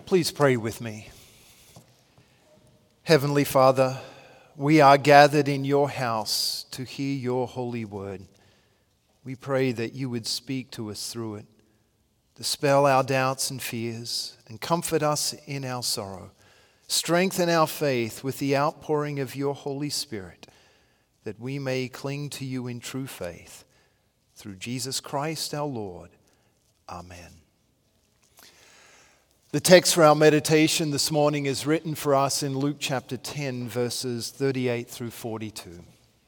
Please pray with me. Heavenly Father, we are gathered in your house to hear your holy word. We pray that you would speak to us through it, dispel our doubts and fears, and comfort us in our sorrow. Strengthen our faith with the outpouring of your Holy Spirit, that we may cling to you in true faith. Through Jesus Christ our Lord. Amen. The text for our meditation this morning is written for us in Luke chapter 10, verses 38 through 42.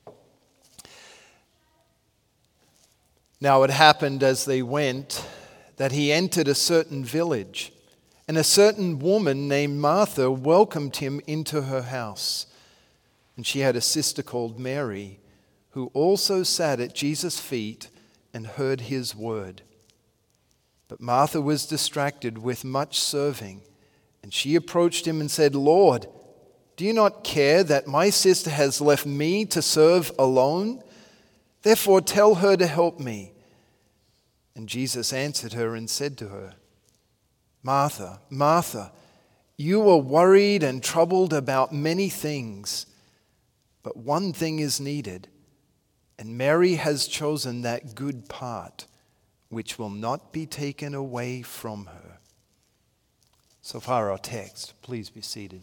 Now it happened as they went that he entered a certain village, and a certain woman named Martha welcomed him into her house. And she had a sister called Mary, who also sat at Jesus' feet and heard his word. But Martha was distracted with much serving, and she approached him and said, "Lord, do you not care that my sister has left me to serve alone? Therefore tell her to help me." And Jesus answered her and said to her, "Martha, Martha, you are worried and troubled about many things, but one thing is needed, and Mary has chosen that good part, which will not be taken away from her." So far our text. Please be seated.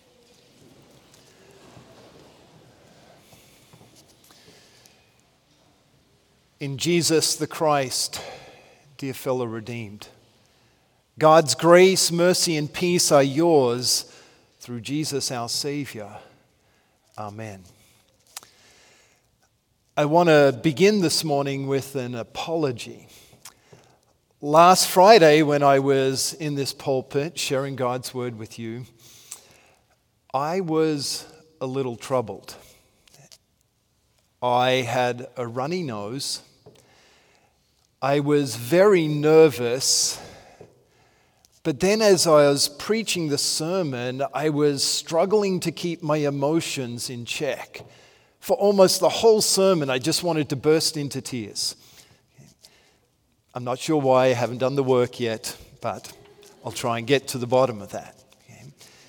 In Jesus the Christ, dear fellow redeemed, God's grace, mercy, and peace are yours through Jesus our Savior. Amen. I want to begin this morning with an apology. Last Friday, when I was in this pulpit sharing God's word with you, I was a little troubled. I had a runny nose. I was very nervous. But then as I was preaching the sermon, I was struggling to keep my emotions in check. For almost the whole sermon, I just wanted to burst into tears. I'm not sure why, I haven't done the work yet, but I'll try and get to the bottom of that. Okay?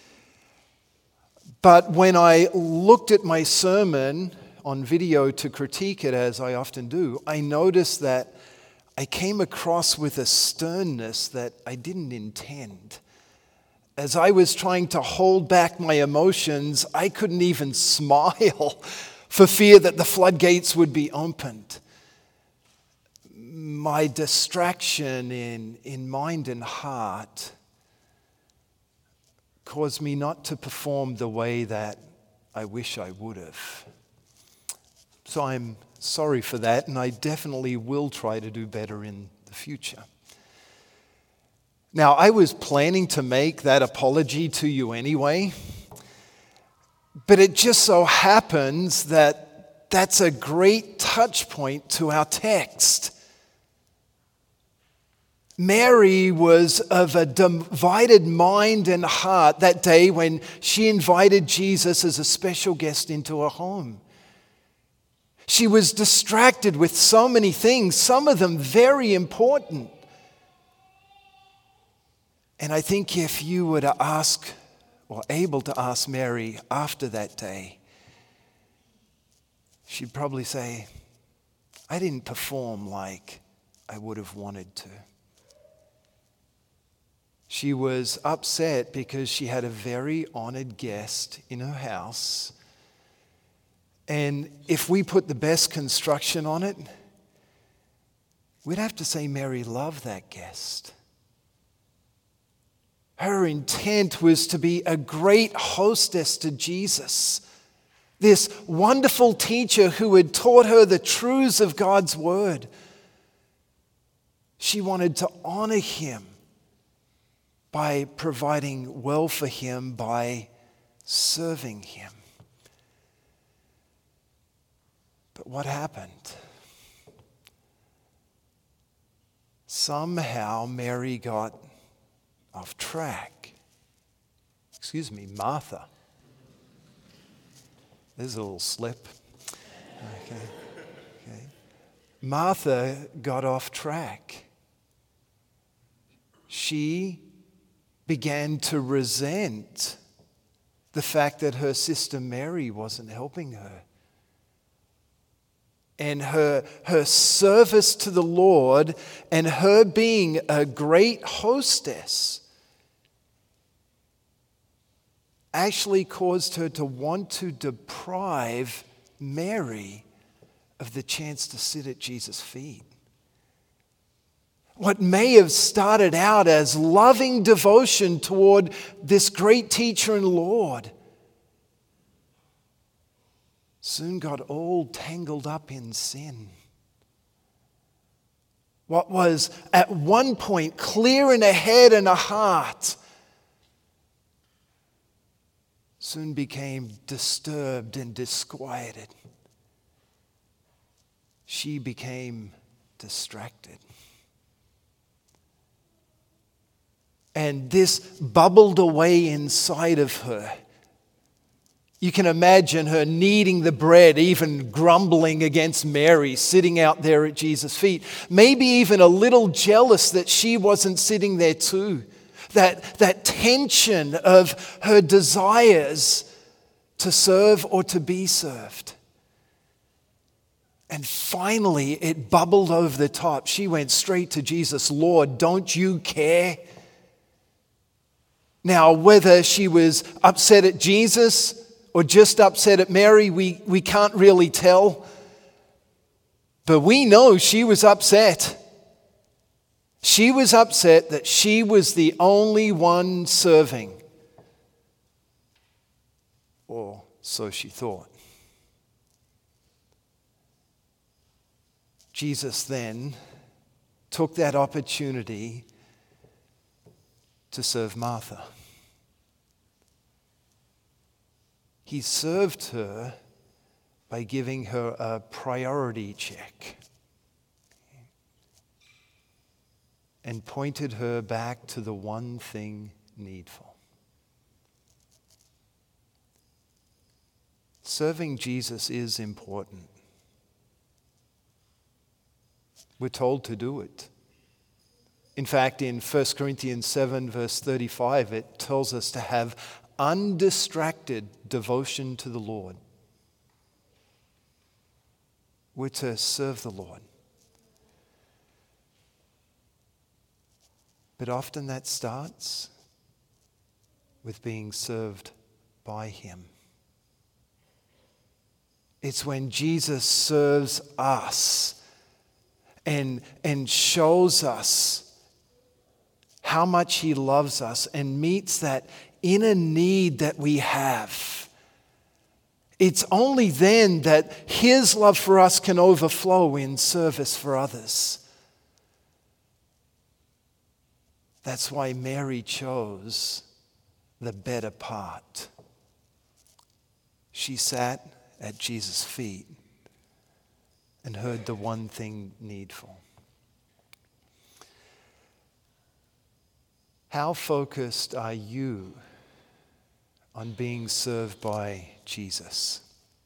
But when I looked at my sermon on video to critique it, as I often do, I noticed that I came across with a sternness that I didn't intend. As I was trying to hold back my emotions, I couldn't even smile for fear that the floodgates would be opened. My distraction in mind and heart caused me not to perform the way that I wish I would have. So I'm sorry for that, and I definitely will try to do better in the future. Now, I was planning to make that apology to you anyway, but it just so happens that that's a great touch point to our text. Mary was of a divided mind and heart that day when she invited Jesus as a special guest into her home. She was distracted with so many things, some of them very important. And I think if you were to ask, or able to ask Mary after that day, she'd probably say, "I didn't perform like I would have wanted to." She was upset because she had a very honored guest in her house. And if we put the best construction on it, we'd have to say Mary loved that guest. Her intent was to be a great hostess to Jesus, this wonderful teacher who had taught her the truths of God's word. She wanted to honor him by providing well for him, by serving him. But what happened? Somehow Mary got off track. Martha. There's a little slip. Okay. Martha got off track. She began to resent the fact that her sister Mary wasn't helping her. And her service to the Lord and her being a great hostess actually caused her to want to deprive Mary of the chance to sit at Jesus' feet. What may have started out as loving devotion toward this great teacher and Lord soon got all tangled up in sin. What was at one point clear in a head and a heart soon became disturbed and disquieted. She became distracted. And this bubbled away inside of her. You can imagine her kneading the bread, even grumbling against Mary, sitting out there at Jesus' feet. Maybe even a little jealous that she wasn't sitting there too. That tension of her desires to serve or to be served. And finally, it bubbled over the top. She went straight to Jesus. Lord, don't you care? Now, whether she was upset at Jesus or just upset at Mary, we can't really tell. But we know she was upset. She was upset that she was the only one serving. Or so she thought. Jesus then took that opportunity to serve Martha. He served her by giving her a priority check and pointed her back to the one thing needful. Serving Jesus is important. We're told to do it. In fact, in 1 Corinthians 7, verse 35, it tells us to have undistracted devotion to the Lord. We're to serve the Lord. But often that starts with being served by Him. It's when Jesus serves us and shows us how much He loves us and meets that inner need that we have. It's only then that His love for us can overflow in service for others. That's why Mary chose the better part. She sat at Jesus' feet and heard the one thing needful. How focused are you on being served by Jesus?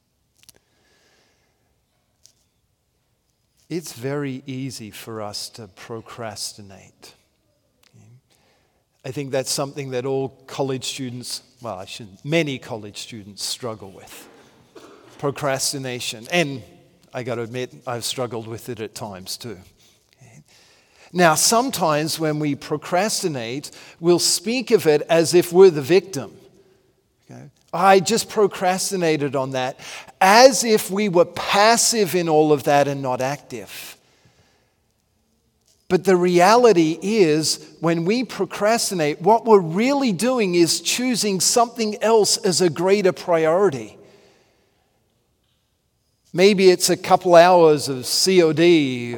It's very easy for us to procrastinate. I think that's something that all college students, many college students struggle with. Procrastination. And I got to admit, I've struggled with it at times too. Now, sometimes when we procrastinate, we'll speak of it as if we're the victim. Okay? I just procrastinated on that, as if we were passive in all of that and not active. But the reality is, when we procrastinate, what we're really doing is choosing something else as a greater priority. Maybe it's a couple hours of COD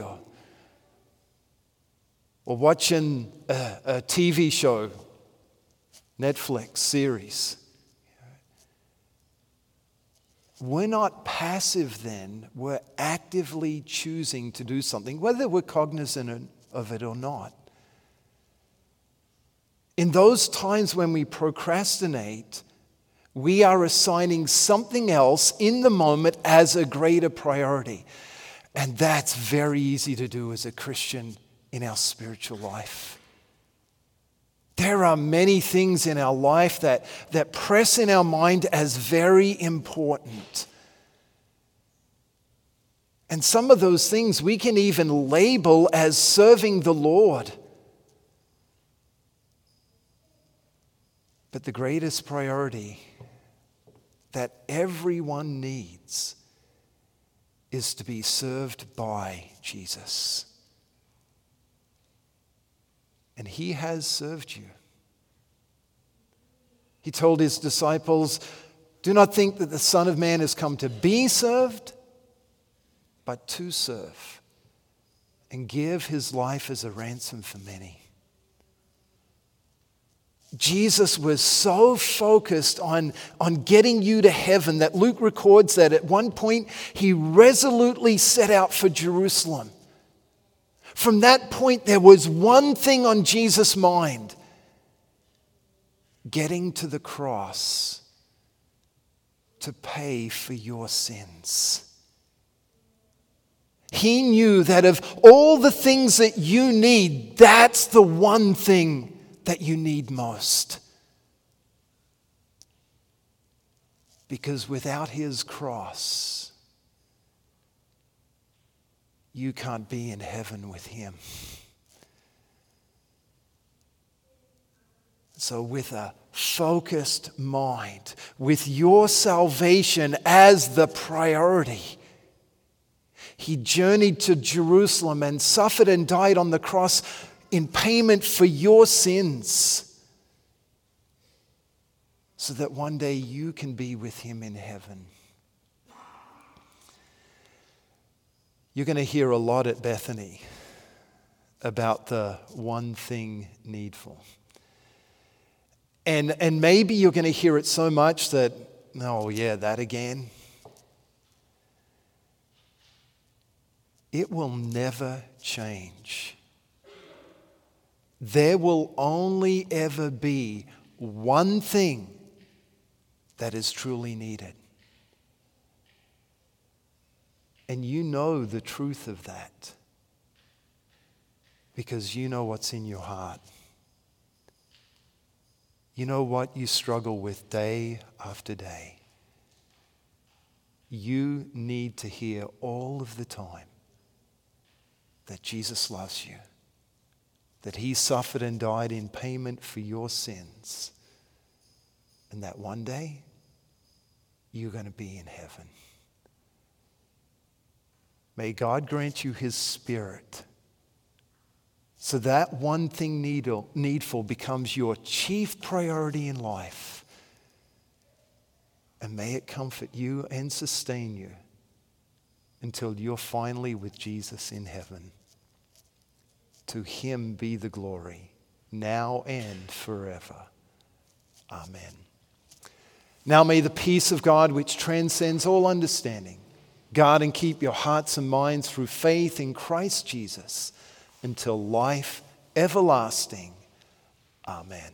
or watching a TV show, Netflix series. We're not passive then. We're actively choosing to do something, whether we're cognizant of it or not. In those times when we procrastinate, we are assigning something else in the moment as a greater priority. And that's very easy to do as a Christian in our spiritual life. There are many things in our life that press in our mind as very important. And some of those things we can even label as serving the Lord. But the greatest priority that everyone needs is to be served by Jesus. And he has served you. He told his disciples, "Do not think that the Son of Man has come to be served, but to serve and give his life as a ransom for many." Jesus was so focused on getting you to heaven that Luke records that at one point he resolutely set out for Jerusalem. From that point, there was one thing on Jesus' mind: getting to the cross to pay for your sins. He knew that of all the things that you need, that's the one thing that you need most. Because without his cross, you can't be in heaven with him. So with a focused mind, with your salvation as the priority, he journeyed to Jerusalem and suffered and died on the cross in payment for your sins, so that one day you can be with him in heaven. You're going to hear a lot at Bethany about the one thing needful. And maybe you're going to hear it so much that, oh yeah, that again. It will never change. There will only ever be one thing that is truly needed. And you know the truth of that because you know what's in your heart. You know what you struggle with day after day. You need to hear all of the time that Jesus loves you, that he suffered and died in payment for your sins, and that one day you're going to be in heaven. May God grant you his Spirit so that one thing needful becomes your chief priority in life. And may it comfort you and sustain you until you're finally with Jesus in heaven. To him be the glory, now and forever. Amen. Now may the peace of God, which transcends all understanding, guard and keep your hearts and minds through faith in Christ Jesus until life everlasting. Amen.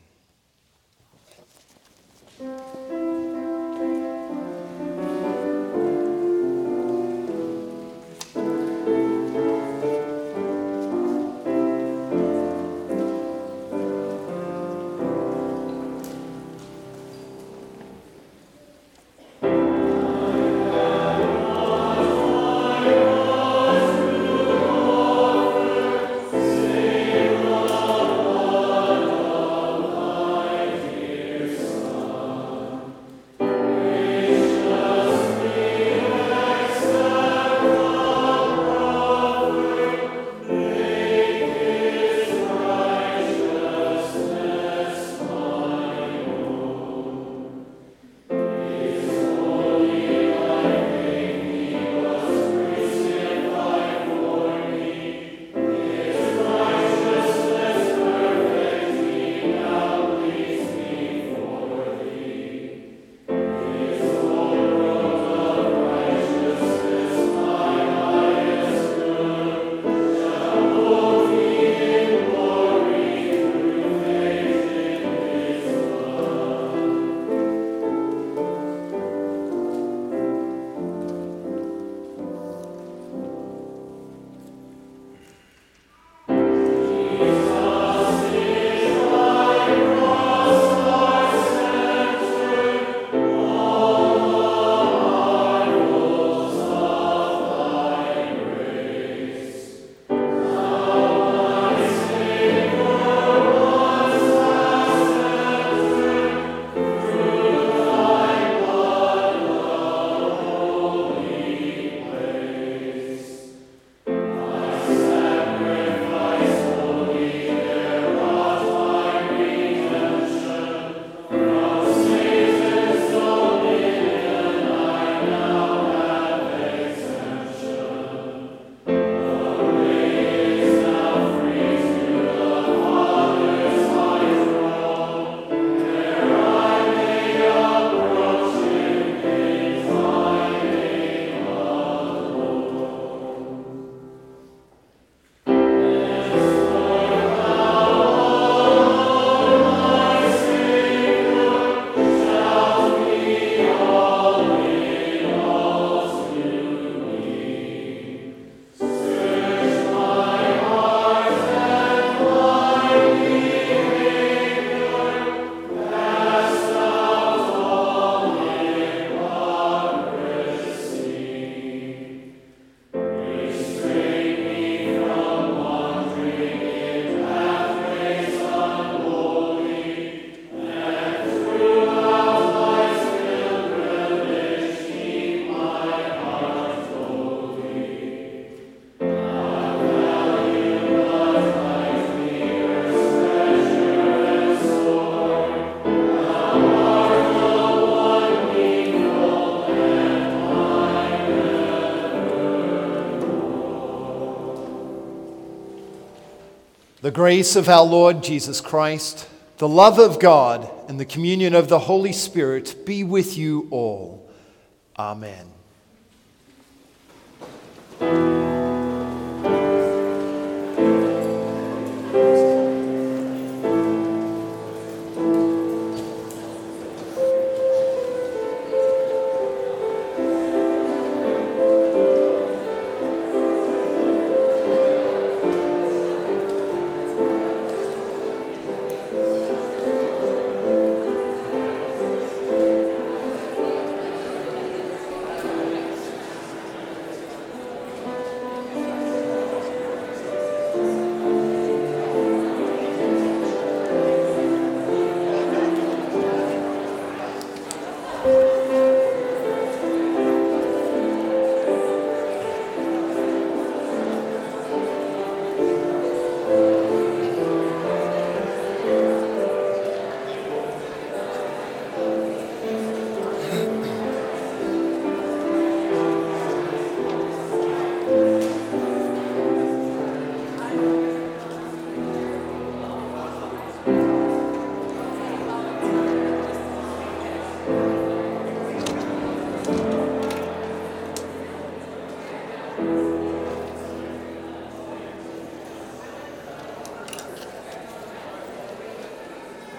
The grace of our Lord Jesus Christ, the love of God, and the communion of the Holy Spirit be with you all. Amen.